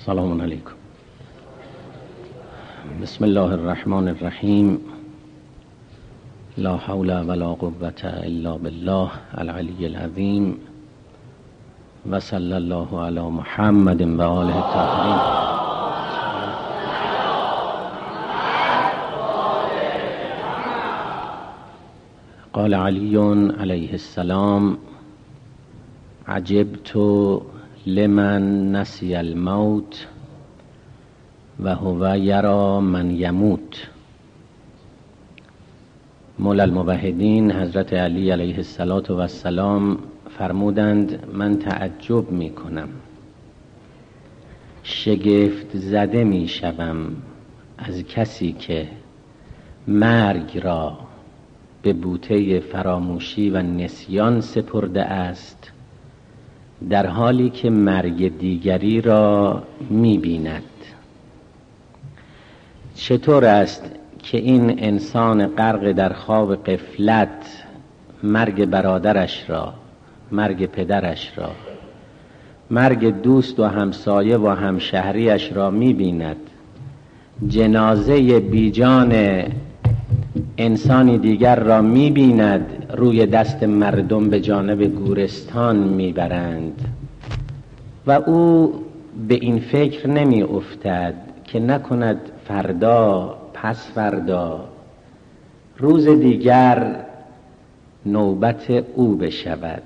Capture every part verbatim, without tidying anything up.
سلام علیکم. بسم الله الرحمن الرحیم. لا حول ولا قوة الا بالله العلی العظیم و صلی الله علی محمد و آله الطاهرین. قال علی علیه السلام: عجبت لمن نسی الموت و هو یرا من یموت. مولا الموحدین حضرت علی علیه السلام فرمودند: من تعجب می کنم، شگفت زده می شوم از کسی که مرگ را به بوته فراموشی و نسیان سپرده است، در حالی که مرگ دیگری را می بیند. چطور است که این انسان غرق در خواب غفلت مرگ برادرش را، مرگ پدرش را، مرگ دوست و همسایه و همشهریش را می بیند، جنازه بیجان انسانی دیگر را می بیند، روی دست مردم به جانب گورستان می برند و او به این فکر نمی افتد که نکند فردا، پس فردا، روز دیگر نوبت او بشود.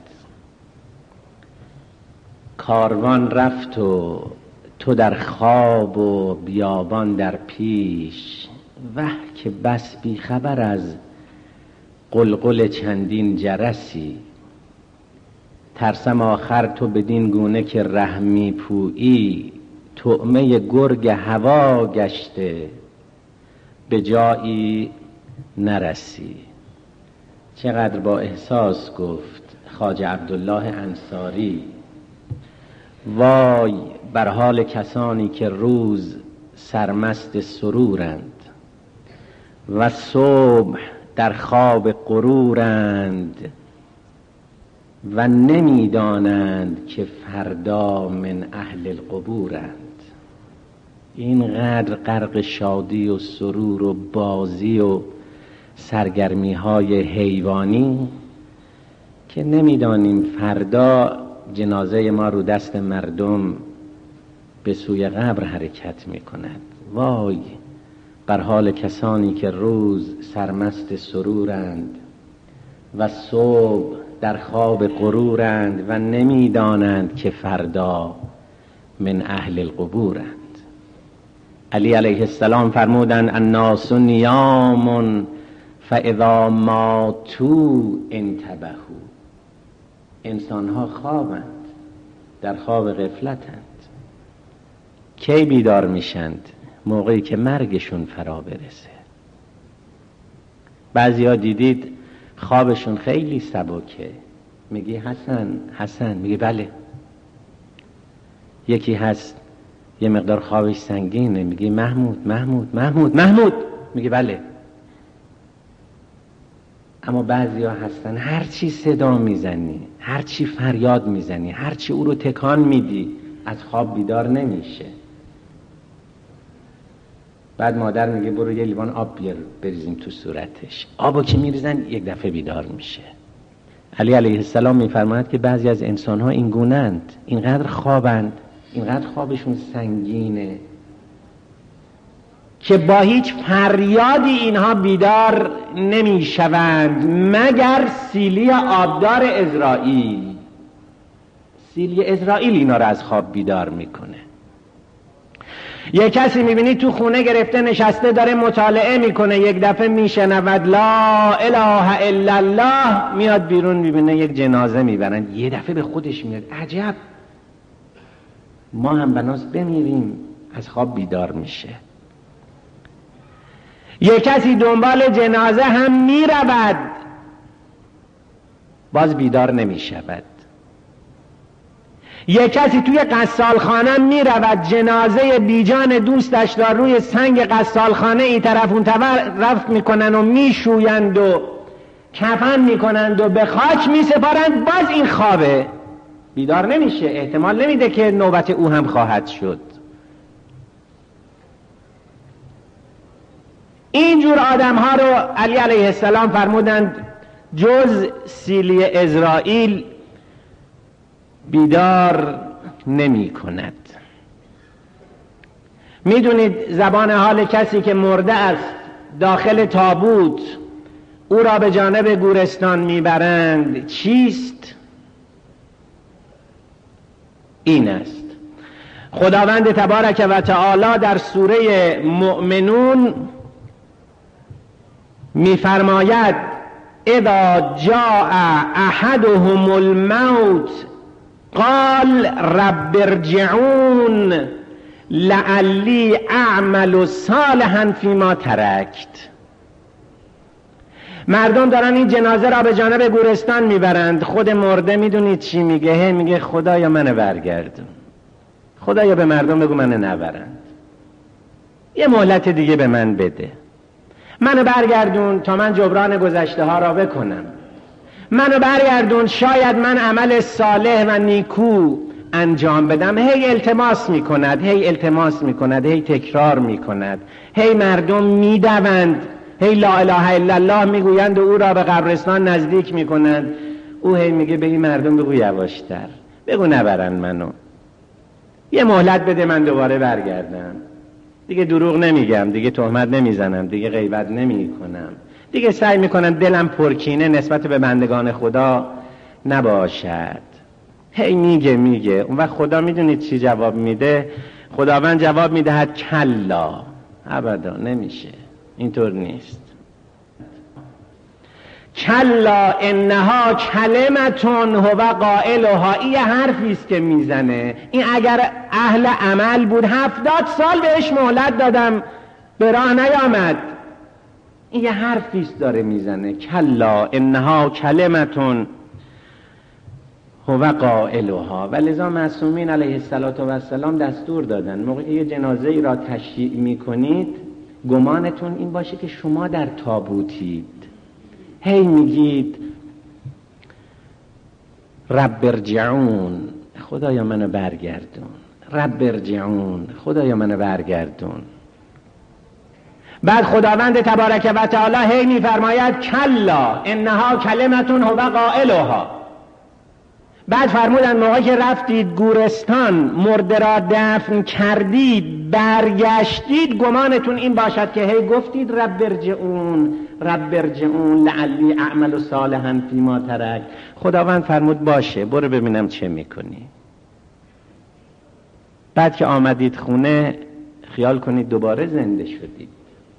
کاروان رفت و تو در خواب و بیابان در پیش، وه که بس بی خبر از قلقل چندین جرسی. ترسم آخر تو بدین گونه که رحمی پویی، طعمه گرگ هوا گشته به جایی نرسی. چقدر با احساس گفت خواجه عبدالله انصاری: وای بر حال کسانی که روز سرمست سرورند و صبح در خواب غرورند و نمیدانند که فردا من اهل القبورند. اینقدر غرق شادی و سرور و بازی و سرگرمی های حیوانی که نمیدانیم فردا جنازه ما رو دست مردم به سوی قبر حرکت می کند. وای بر حال کسانی که روز سرمست سرورند و صبح در خواب غرورند و نمیدانند که فردا من اهل القبورند. علی علیه السلام فرمودند: الناس نیام فاذا ماتوا انتبهوا. انسانها خوابند، در خواب غفلتند. کی بیدار میشند؟ موقعی که مرگشون فرا برسه. بعضیا دیدید خوابشون خیلی سبکه، میگی حسن حسن، میگی بله. یکی هست یه مقدار خوابش سنگینه، میگی محمود محمود محمود محمود، میگی بله. اما بعضیا هستن هر چی صدا میزنی، هر چی فریاد میزنی، هر چی او رو تکان میدی، از خواب بیدار نمیشه. بعد مادر میگه برو یه لیوان آب بیار بریزیم تو صورتش. آبو که میریزن یک دفعه بیدار میشه. علی علیه السلام میفرماید که بعضی از انسانها این گونه‌اند، اینقدر خوابند، اینقدر خوابشون سنگینه که با هیچ فریادی اینها بیدار نمیشوند مگر سیلی آبدار عزرائیل. سیلی عزرائیل اینا رو از خواب بیدار میکنه. یک کسی میبینی تو خونه گرفته نشسته داره مطالعه میکنه، یک دفعه میشنود لا اله الا الله، میاد بیرون میبینه یک جنازه میبرن، یه دفعه به خودش میاد عجب ما هم بناس بمیریم، از خواب بیدار میشه. یک کسی دنبال جنازه هم میرود، باز بیدار نمیشود. یک کسی توی قصالخانه می رود، جنازه بیجان دوستش را روی سنگ قصالخانه این طرف اون طرف می کنن و می شویند و کفن می کنند و به خاک می سپارند، باز این خوابه، بیدار نمیشه، احتمال نمیده که نوبت او هم خواهد شد. اینجور آدم ها رو علی علیه السلام فرمودند جز سیلی اسرائیل بیدار نمی کند. میدونید زبان حال کسی که مرده است داخل تابوت او را به جانب گورستان میبرند چیست؟ این است. خداوند تبارک و تعالی در سوره مؤمنون میفرماید اذا جاء احدهم الموت قال رب ارجعون لعلی اعمل صالحا فیما ترکت. مردم دارن این جنازه را به جانب گورستان میبرند، خود مرده میدونید چی میگه؟ هی میگه خدایا منو برگردون، خدایا به مردم بگو منو نبرند، یه مهلت دیگه به من بده، منو برگردون تا من جبران گذشته ها را بکنم، منو برگردون شاید من عمل صالح و نیکو انجام بدم. هی التماس میکند، هی التماس میکند، هی تکرار میکند، هی مردم میدوند، هی لا اله الا الله میگویند و او را به قبرستان نزدیک میکنند. او هی میگه به این مردم بگو یواشتر، بگو نبرن منو، یه مهلت بده من دوباره برگردم، دیگه دروغ نمیگم، دیگه تهمت نمیزنم، دیگه غیبت نمیکنم، دیگه سعی میکنم دلم پرکینه نسبت به بندگان خدا نباشد. هی میگه میگه اون وقت خدا میدونید چی جواب میده؟ خداوند جواب میدهد کلا، ابدا نمیشه، اینطور نیست. کلا انها کلمتون هو قائلها، این حرفی است که میزنه. این اگر اهل عمل بود هفتاد سال بهش مهلت دادم به راه نیامد، این یه حرفی است داره میزنه. کلا انها کلمتون هو قائلها. ولذا معصومین علیه السلام دستور دادن موقعی یه جنازه ای را تشییع میکنید گمانتون این باشه که شما در تابوتید، هی میگید رب ارجعون، خدایا منو برگردون، رب ارجعون، خدایا منو برگردون. بعد خداوند تبارک و تعالی هی میفرماید کلا انها کلمتون هو قائلها. بعد فرمودن موقعی که رفتید گورستان مرده را دفن کردید برگشتید گمانتون این باشد که هی گفتید رب ارجعون رب ارجعون لعلی اعمل صالحا فیما ترک. خداوند فرمود باشه برو ببینم چه میکنی. بعد که آمدید خونه خیال کنید دوباره زنده شدید،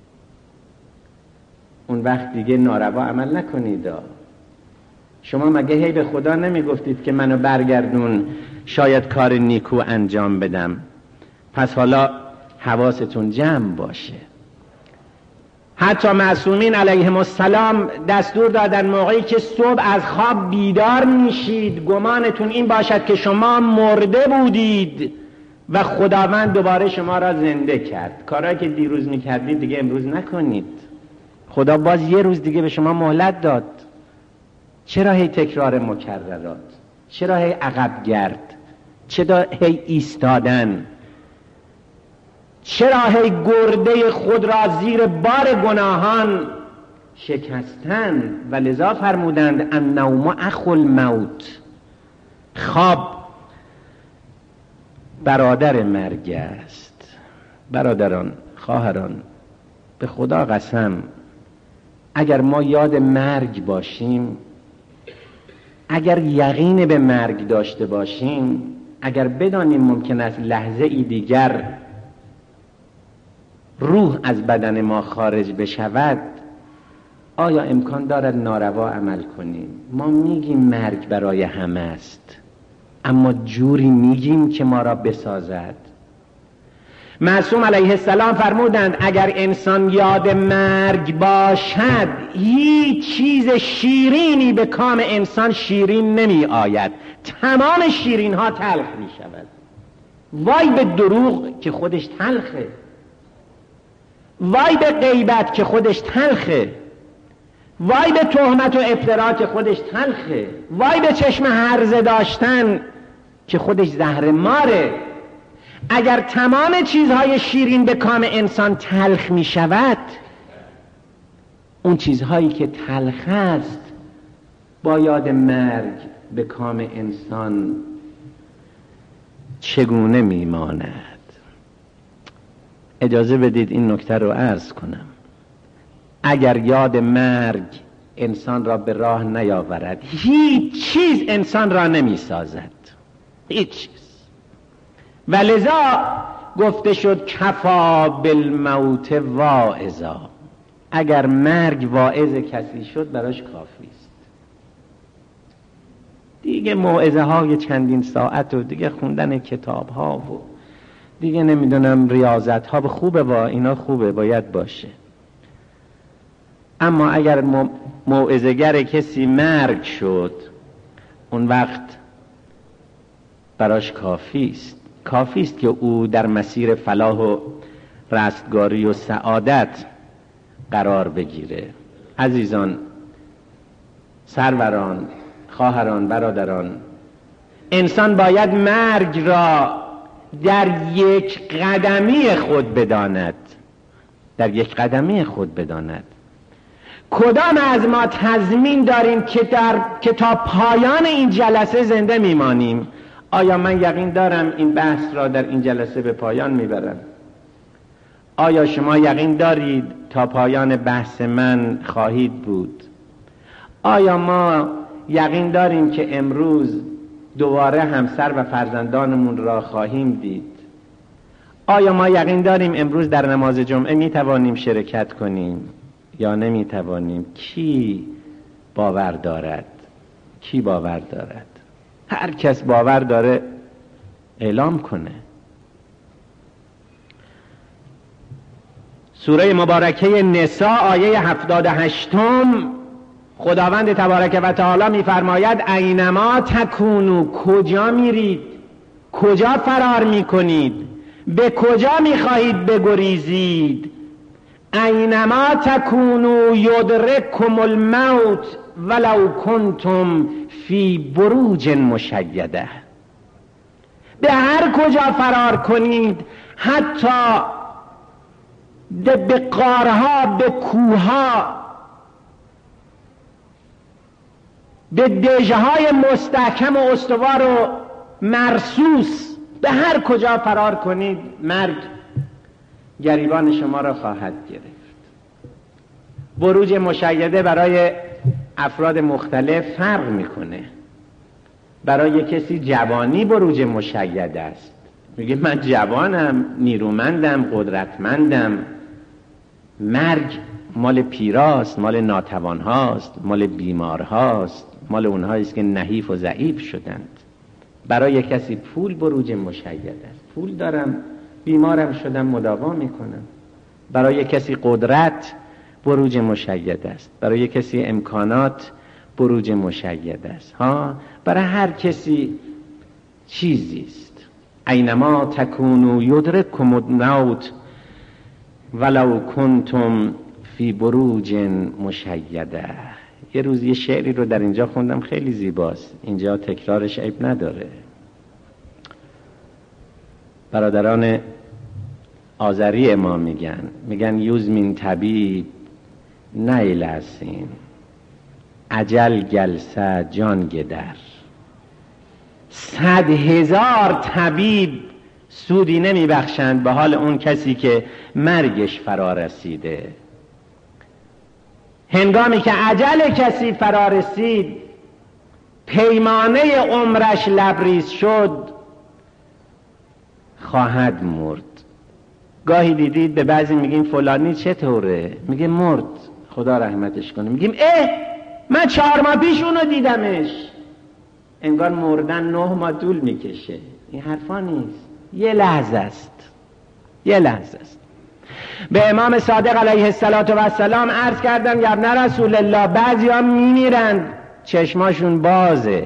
اون وقت دیگه ناروا عمل نکنید. شما مگه هی به خدا نمی گفتید که منو برگردون شاید کار نیکو انجام بدم؟ پس حالا حواستون جمع باشه. حتی معصومین علیهم السلام دستور دادن موقعی که صبح از خواب بیدار میشید گمانتون این باشد که شما مرده بودید و خداوند دوباره شما را زنده کرد. کارهایی که دیروز میکردید دیگه امروز نکنید. خدا باز یه روز دیگه به شما مهلت داد. چرا هی تکرار مکررات؟ چرا هی عقب گرد؟ چرا هی ایستادن؟ چرا هی گرده خود را زیر بار گناهان شکستن؟ و لذا فرمودند النوم اخو الموت، خواب برادر مرگ است. برادران، خواهران، به خدا قسم اگر ما یاد مرگ باشیم، اگر یقین به مرگ داشته باشیم، اگر بدانیم ممکن است لحظه ای دیگر روح از بدن ما خارج بشود، آیا امکان دارد ناروا عمل کنیم؟ ما میگیم مرگ برای همه است، اما جوری میگیم که ما را بسازد. معصوم علیه السلام فرمودند اگر انسان یاد مرگ باشد هیچ چیز شیرینی به کام انسان شیرین نمی آید، تمام شیرین ها تلخ می شود. وای به دروغ که خودش تلخه، وای به غیبت که خودش تلخه، وای به تهمت و افترا که خودش تلخه، وای به چشم هرزه داشتن که خودش زهر ماره. اگر تمام چیزهای شیرین به کام انسان تلخ می شود، اون چیزهایی که تلخ است با یاد مرگ به کام انسان چگونه میماند. اجازه بدید این نکته رو عرض کنم. اگر یاد مرگ انسان را به راه نیاورد، هیچ چیز انسان را نمی سازد، هیچ چیز. ولذا گفته شد کفا بالموت واعظا. اگر مرگ واعظ کسی شد براش کافی است. دیگه موعظه های چندین ساعت و دیگه خوندن کتاب ها و دیگه نمیدونم ریاضت ها خوبه، با اینا خوبه، باید باشه. اما اگر موعظه‌گر کسی مرگ شد، اون وقت براش کافی است. کافی است که او در مسیر فلاح و رستگاری و سعادت قرار بگیره. عزیزان، سروران، خواهران، برادران، انسان باید مرگ را در یک قدمی خود بداند، در یک قدمی خود بداند. کدام از ما تضمین داریم که در که تا پایان این جلسه زنده میمانیم؟ آیا من یقین دارم این بحث را در این جلسه به پایان میبرم؟ آیا شما یقین دارید تا پایان بحث من خواهید بود؟ آیا ما یقین داریم که امروز دوباره همسر و فرزندانمون را خواهیم دید؟ آیا ما یقین داریم امروز در نماز جمعه میتوانیم شرکت کنیم یا نمیتوانیم؟ کی باور دارد؟ کی باور دارد؟ هر کس باور داره اعلام کنه. سوره مبارکه نساء آیه هفتاد و هشتم خداوند تبارک و تعالی میفرماید اینما تکونو، کجا میرید، کجا فرار میکنید، به کجا میخواهید بگریزید، اینما تکونو یدرککم الموت ولو کنتم فی بروج مشیده. به هر کجا فرار کنید، حتی به غارها، به کوهها، به دژهای مستحکم و استوار و مرصوص، به هر کجا فرار کنید مرگ گریبان شما را خواهد گرفت. بروج مشیده برای افراد مختلف فرق میکنه. برای کسی جوانی بروج مشیده است، میگه من جوانم، نیرومندم، قدرتمندم. مرگ مال پیراست، مال ناتوان هاست، مال بیمار هاست، مال اونهایی است که نحیف و ضعیف شدند. برای کسی پول بروج مشیده است، پول دارم، بیمارم شدم، مداوا میکنم. برای کسی قدرت بروج مشیده است، برای کسی امکانات بروج مشیده است. ها، برای هر کسی چیزی است. اینما تکونو یدرککم الموت ولو کنتم فی بروج مشیده. یه روز یه شعری رو در اینجا خوندم، خیلی زیباست، اینجا تکرارش عیب نداره. برادران آذری ما میگن میگن یوز من طبیب نیلسین عجل گلسه جان گدر. صد هزار طبیب سودی نمی بخشند به حال اون کسی که مرگش فرا رسیده. هنگامی که اجل کسی فرا رسید، پیمانه عمرش لبریز شد، خواهد مرد. گاهی دیدید به بعضی میگیم فلانی چطوره؟ میگه مرد، خدا رحمتش کنه. میگیم اه من چهار ماه پیش اونو دیدمش. انگار مردن نه ماه طول میکشه. این حرفا نیست، یه لحظه است، یه لحظه است. به امام صادق علیه السلام عرض کردن یا ابن رسول الله، بعضی ها میمیرند چشماشون بازه،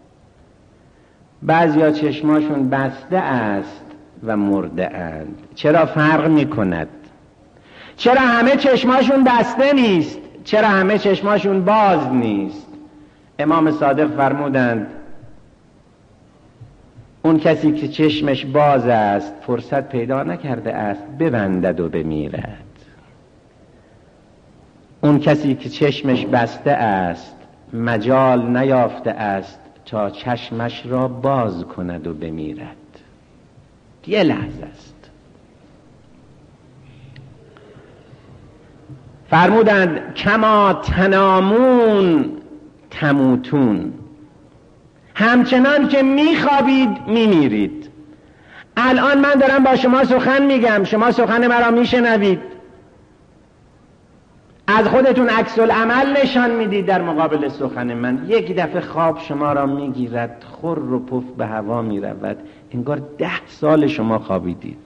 بعضی ها چشماشون بسته است و مرده اند. چرا فرق میکند؟ چرا همه چشماشون بسته نیست؟ چرا همه چشماشون باز نیست؟ امام صادق فرمودند اون کسی که چشمش باز است فرصت پیدا نکرده است ببندد و بمیرد. اون کسی که چشمش بسته است مجال نیافته است تا چشمش را باز کند و بمیرد. یه لحظه است. فرمودند کما تنامون تموتون، همچنان که میخوابید میمیرید. الان من دارم با شما سخن میگم، شما سخن مرا میشنوید، از خودتون عکس العمل نشان میدید در مقابل سخن من. یک دفعه خواب شما را میگیرد، خور و پف به هوا میرود، انگار ده سال شما خوابیدید.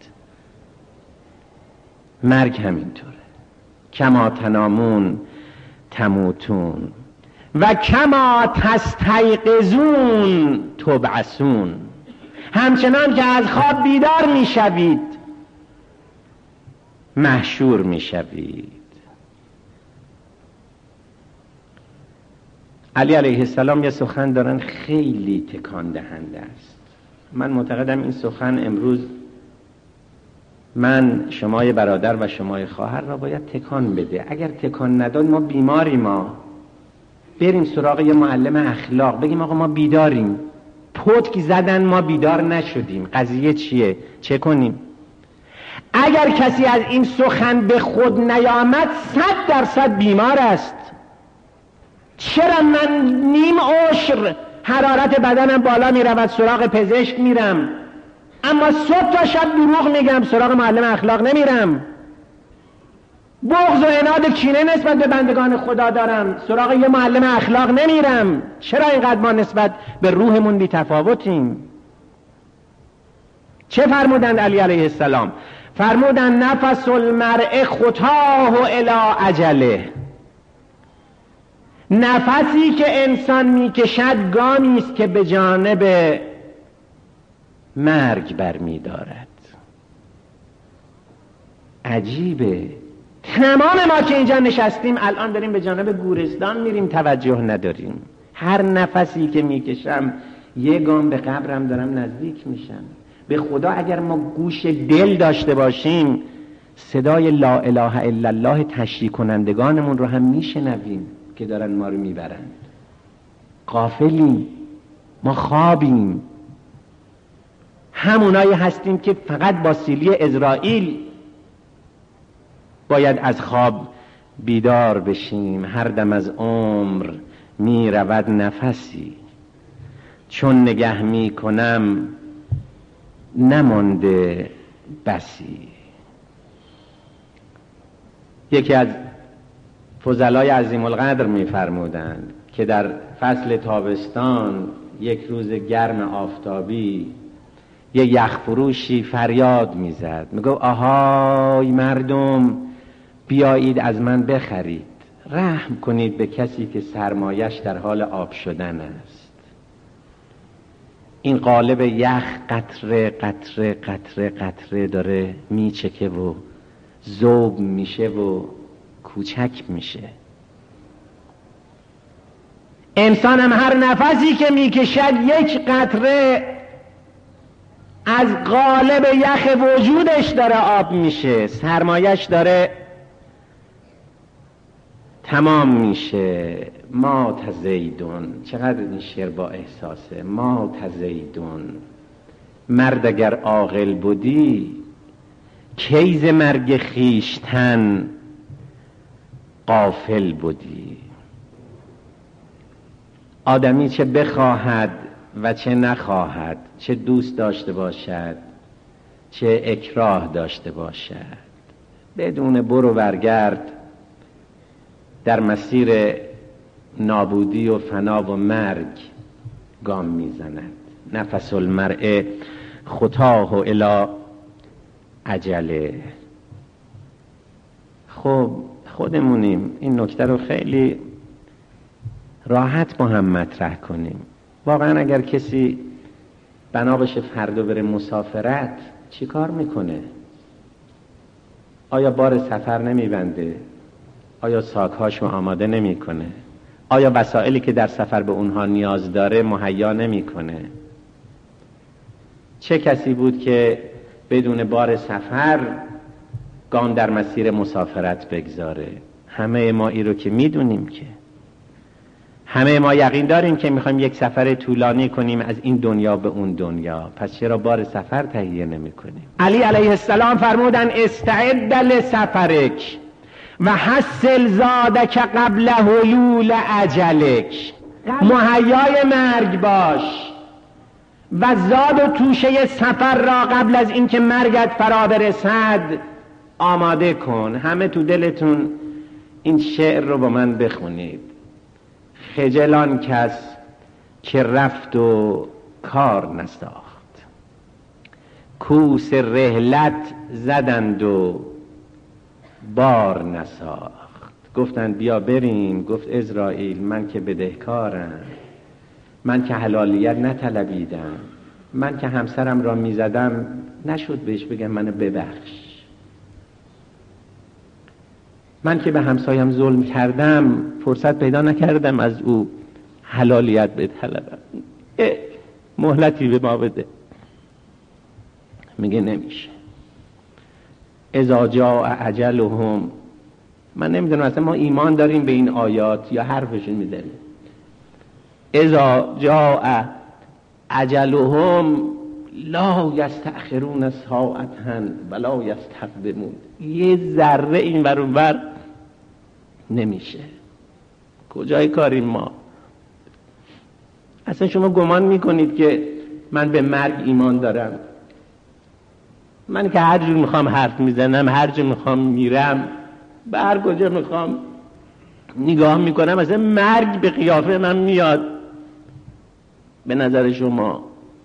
مرگ همینطوره. کما تنامون تموتون و کما تستیقظون تبعثون، همچنان که از خواب بیدار میشوید محشور میشوید. علی علیه السلام یه سخن دارن خیلی تکان دهنده است. من معتقدم این سخن امروز من شمای برادر و شمای خواهر را باید تکان بده. اگر تکان نداد ما بیماری، ما بریم سراغ یه معلم اخلاق بگیم آقا ما بیداریم، پتک زدن ما بیدار نشدیم، قضیه چیه، چه کنیم؟ اگر کسی از این سخن به خود نیامد صد درصد بیمار است. چرا من نیم عشر حرارت بدنم بالا می رود سراغ پزشک میرم، اما صبح تا شب دروغ میگم سراغ معلم اخلاق نمیرم؟ بغض و عناد کینه نسبت به بندگان خدا دارم، سراغ یه معلم اخلاق نمیرم. چرا اینقدر ما نسبت به روحمون بی تفاوتیم؟ چه فرمودند علی علیه السلام؟ فرمودند نفس المرء خطاه الی اجله، نفسی که انسان میکشد گامی است که به جانب مرگ برمی دارد. عجیبه. تمام ما که اینجا نشستیم الان داریم به جانب گورستان میریم، توجه نداریم. هر نفسی که میکشم یه گام به قبرم دارم نزدیک میشم. به خدا اگر ما گوش دل داشته باشیم صدای لا اله الا الله تشریح کنندگانمون رو هم میشنویم که دارن ما رو میبرند. غافلیم، ما خوابیم. همونایی هستیم که فقط با سیلی عزرائیل باید از خواب بیدار بشیم. هر دم از عمر می رود نفسی، چون نگه می کنم نمانده بسی. یکی از فضلای عظیم القدر می فرمودند که در فصل تابستان یک روز گرم آفتابی یه یخفروشی فریاد میزد، میگو آهای مردم بیایید از من بخرید، رحم کنید به کسی که سرمایش در حال آب شدن است. این قالب یخ قطره قطره قطره قطره داره میچکه و ذوب میشه و کوچک میشه. انسان هم هر نفسی که میکشد یک قطره از قالب یخ وجودش داره آب میشه، سرمایش داره تمام میشه. ما تزیدون، چقدر این شعر با احساسه. ما تزیدون، مرد اگر عاقل بودی کیز مرگ خیشتن غافل بودی. آدمی چه بخواهد و چه نخواهد، چه دوست داشته باشد چه اکراه داشته باشد، بدون برو برگرد در مسیر نابودی و فنا و مرگ گام میزند. نفس المرء خطاه الی اجله. خب خودمونیم این نکته رو خیلی راحت با هم مطرح کنیم. واقعا اگر کسی بنا بشه فردا بره مسافرت چی کار میکنه؟ آیا بار سفر نمیبنده؟ آیا ساکهاش رو آماده نمیکنه؟ آیا وسایلی که در سفر به اونها نیاز داره مهیا نمیکنه؟ چه کسی بود که بدون بار سفر گام در مسیر مسافرت بگذاره؟ همه ما این رو که میدونیم که همه ما یقین داریم که میخوایم یک سفر طولانی کنیم از این دنیا به اون دنیا، پس چرا بار سفر تهیه نمی کنیم؟ علی علیه السلام فرمودن استعد لسفرک و حصل زادک قبل حلول اجلک، مهیای مرگ باش و زاد و توشه سفر را قبل از اینکه مرگت فرا برسد آماده کن. همه تو دلتون این شعر رو با من بخونید. خجل آن کس که رفت و کار نساخت، کوس رحلت زدند و بار نساخت. گفتند بیا بریم، گفت عزرائیل من که بدهکارم، من که حلالیت نطلبیدم، من که همسرم را میزدم نشد بهش بگم منو ببخش، من که به همسایم ظلم کردم فرصت پیدا نکردم از او حلالیت بطلبم، مهلتی به ما بده. میگه نمیشه. اذا جاء اجلهم، من نمیدونم اصلا ما ایمان داریم به این آیات یا حرفشون میزنیم. اذا جاء اجلهم لا یستأخرون ساعتا ولا یستقدمون. یه ذره این ور اون ور نمیشه. کجای کاریم ما؟ اصلا شما گمان میکنید که من به مرگ ایمان دارم؟ من که هر جور میخوام حرف میزنم، هر جور میخوام میرم، به هر کجا میخوام نگاه میکنم، اصلا مرگ به قیافه من میاد. به نظر شما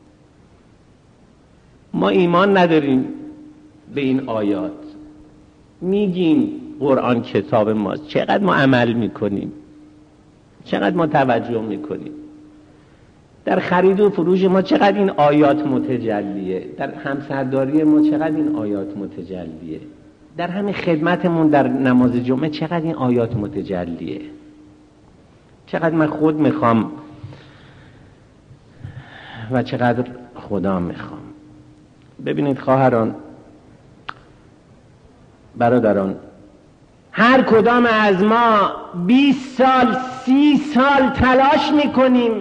ما ایمان نداریم به این آیات، میگیم قرآن کتاب ماست، چقدر ما عمل میکنیم، چقدر ما توجه میکنیم در خرید و فروش ما، چقدر این آیات متجلیه در همسرداری ما، چقدر این آیات متجلیه در همین خدمتمون در نماز جمعه، چقدر این آیات متجلیه، چقدر من خود میخوام و چقدر خدا میخوام. ببینید خواهران، برادران، هر کدام از ما بیست سال سی سال تلاش میکنیم،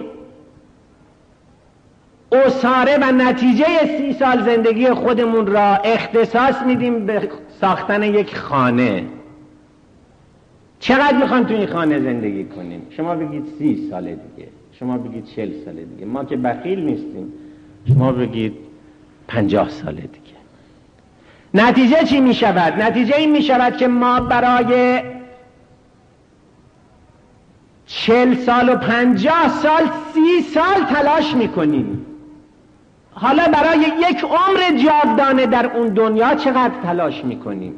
اصاره و نتیجه سی سال زندگی خودمون را اختصاص میدیم به ساختن یک خانه. چقدر میخوام تو این خانه زندگی کنیم؟ شما بگید سی سال دیگه، شما بگید چل سال دیگه، ما که بخیل نیستیم، شما بگید پنجاه سال دیگه. نتیجه چی می شود؟ نتیجه این می شود که ما برای چل سال و پنجاه سال سی سال تلاش می کنیم. حالا برای یک عمر جاودانه در اون دنیا چقدر تلاش می کنیم؟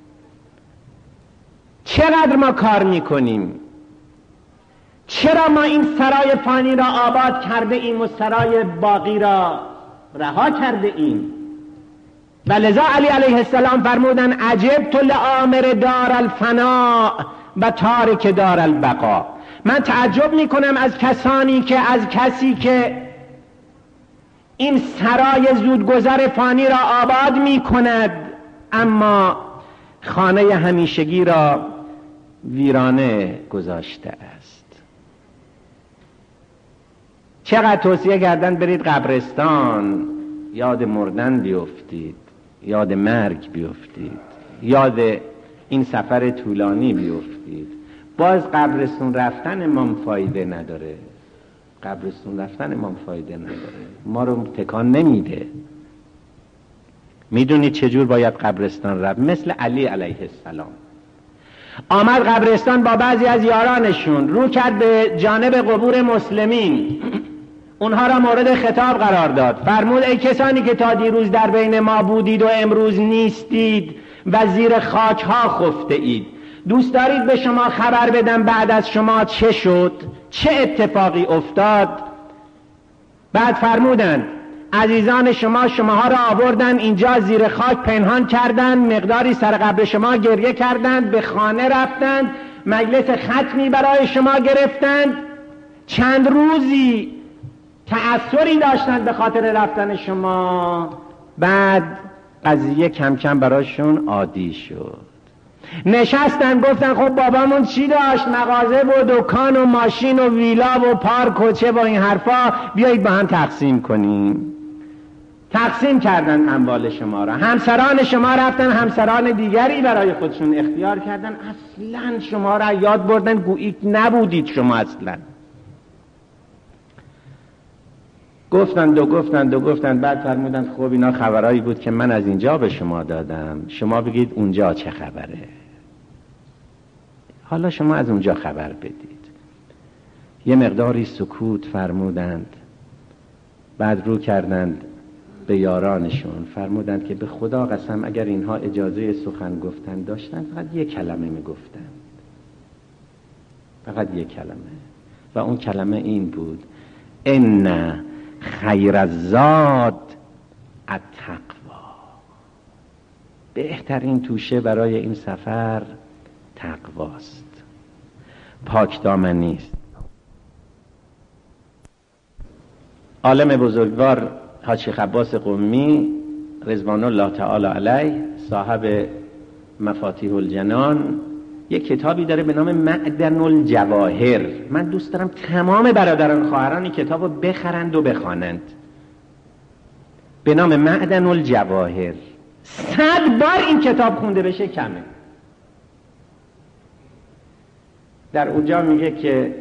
چقدر ما کار می کنیم؟ چرا ما این سرای فانی را آباد کرده ایم و سرای باقی را رها کرده ایم؟ و لذا علی علیه السلام فرمودن عجبت لآمر دار الفنا و تارک دار البقا. من تعجب میکنم از کسانی که از کسی که این سرای زودگذر فانی را آباد میکند اما خانه همیشگی را ویرانه گذاشته است. چقدر توصیه کردن برید قبرستان، یاد مردن بیفتید، یاد مرگ بیفتید، یاد این سفر طولانی بیفتید. باز قبرستون رفتن ما فایده نداره، قبرستون رفتن ما فایده نداره، ما رو تکان نمیده. میدونید چجور باید قبرستان رفت؟ مثل علی علیه السلام آمد قبرستان با بعضی از یارانشون، رو کرد به جانب قبور مسلمین، اونها را مورد خطاب قرار داد. فرمود ای کسانی که تا دیروز در بین ما بودید و امروز نیستید و زیر خاک ها خفته اید، دوست دارید به شما خبر بدم بعد از شما چه شد، چه اتفاقی افتاد؟ بعد فرمودند عزیزان شما شماها را آوردن اینجا زیر خاک پنهان کردند، مقداری سر قبر شما گریه کردند، به خانه رفتند، مجلس ختمی برای شما گرفتند، چند روزی تأثری داشتند به خاطر رفتن شما، بعد قضیه کم کم براشون عادی شد. نشستن گفتن خب بابامون چی داشت؟ مغازه و دکان و ماشین و ویلا و پارک و چه با این حرفا، بیایید با هم تقسیم کنیم. تقسیم کردن اموال شما را. همسران شما رفتن همسران دیگری برای خودشون اختیار کردن، اصلا شما را یاد بردن گویی نبودید شما اصلا. گفتند و گفتند و گفتند، بعد فرمودند خب اینا خبرایی بود که من از اینجا به شما دادم، شما بگید اونجا چه خبره، حالا شما از اونجا خبر بدید. یه مقداری سکوت فرمودند، بعد رو کردند به یارانشون فرمودند که به خدا قسم اگر اینها اجازه سخن گفتن داشتن فقط یک کلمه میگفتن، فقط یک کلمه، و اون کلمه این بود: ان خیر الزاد التقوا. بهترین توشه برای این سفر تقواست، پاکدامنی است. عالم بزرگوار حاج شیخ عباس قمی رضوان الله تعالی علیه، صاحب مفاتیح الجنان، یک کتابی داره به نام معدن الجواهر. من دوست دارم تمام برادران خواهران این کتابو بخرند و بخوانند. به نام معدن الجواهر. صد بار این کتاب خونده بشه کمه. در اونجا میگه که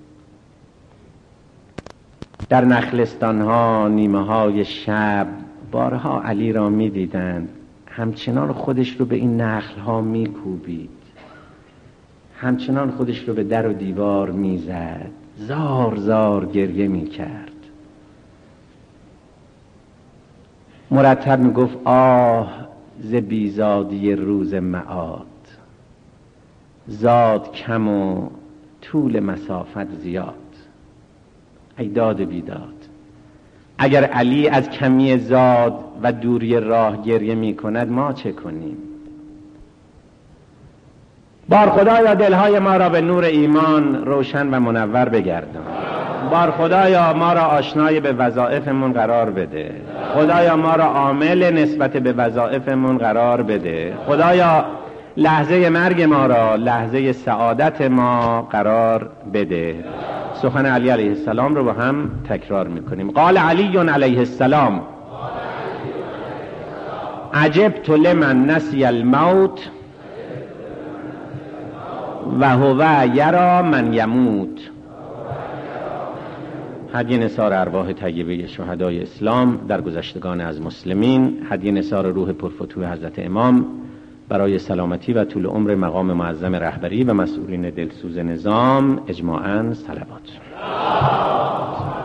در نخلستان ها نیمه های شب بارها علی را میدیدند همچنان خودش رو به این نخل ها میکوبید، همچنان خودش رو به در و دیوار میزد، زار زار گریه میکرد، مرتب میگفت آه ز بیزادی روز معاد، زاد کم و طول مسافت زیاد. ای داد بیداد، اگر علی از کمی زاد و دوری راه گریه می کند ما چه کنیم؟ بار خدایا دلهای ما را به نور ایمان روشن و منور بگردان. بار خدایا ما را آشنای به وظایفمون قرار بده. خدایا ما را عامل نسبت به وظایفمون قرار بده. خدایا لحظه مرگ ما را لحظه سعادت ما قرار بده. سخن علی علیه السلام رو با هم تکرار میکنیم. قال علی علیه السلام عجبت لمن نسی الموت و هو یرا من یموت. هدیه نثار ارواح طیبه شهدای اسلام در گذشتگان از مسلمین، هدیه نثار روح پرفتوح حضرت امام برای سلامتی و طول عمر مقام معظم رهبری و مسئولین دلسوز نظام، اجماعاً صلوات.